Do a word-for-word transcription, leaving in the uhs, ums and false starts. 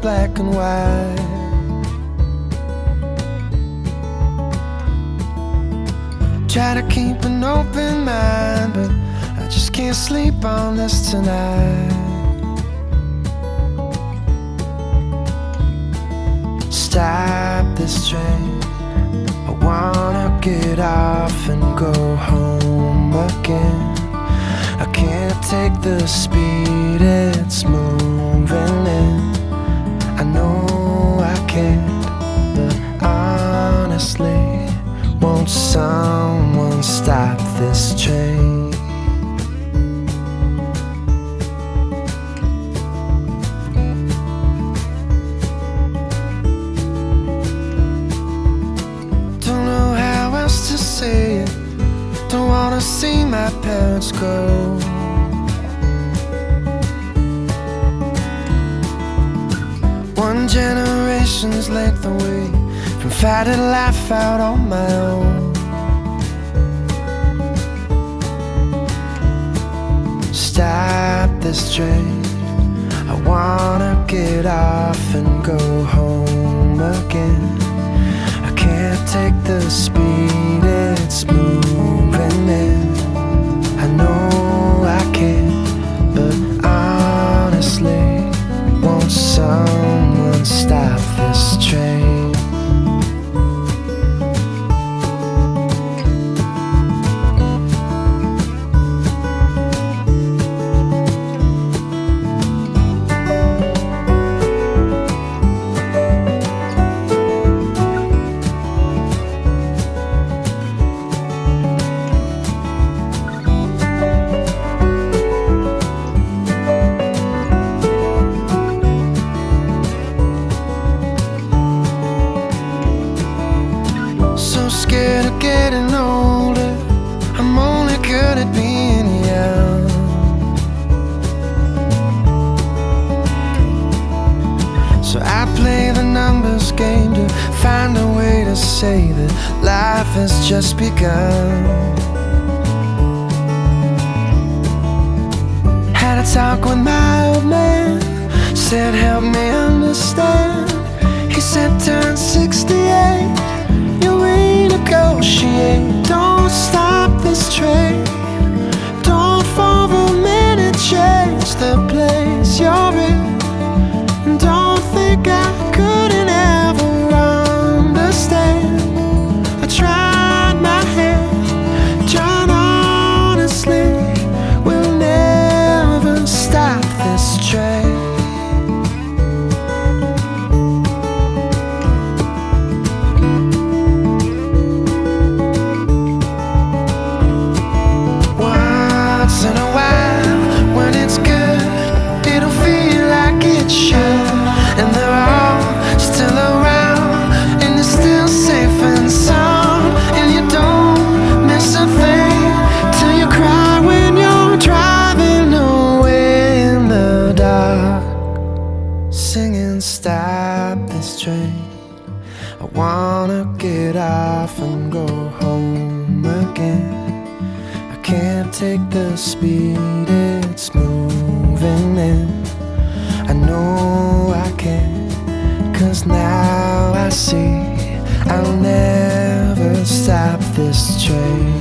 black and white. Try to keep an open mind, but I just can't sleep on this tonight. Stop this train, I wanna get off and go home again. I can't take the speed it's moving in. I know I can't, but honestly, won't someone stop this train? Don't know how else to say it. Don't wanna see my parents go. One generation's length away from fighting life out on my own. Stop this train, I wanna get off and go home again. I can't take the speed it's moving in. I know I can't, but honestly, won't someone stop this train? Scared of getting older, I'm only good at being young. So I play the numbers game to find a way to say that life has just begun. Had a talk with my old man, said help me understand. He said turn sixty-eight, you renegotiate. Don't stop this train, don't for a minute change the place you're in. And don't think I couldn't ever understand. I tried my hand, John, honestly, we'll never stop this train. In a while, when it's good, it'll feel like it should. And they're all still around, and you're still safe and sound. And you don't miss a thing till you cry when you're driving away in the dark, singing stop this train. I wanna get off and go home again. Can't take the speed it's moving in. I know I can't, 'cause now I see I'll never stop this train.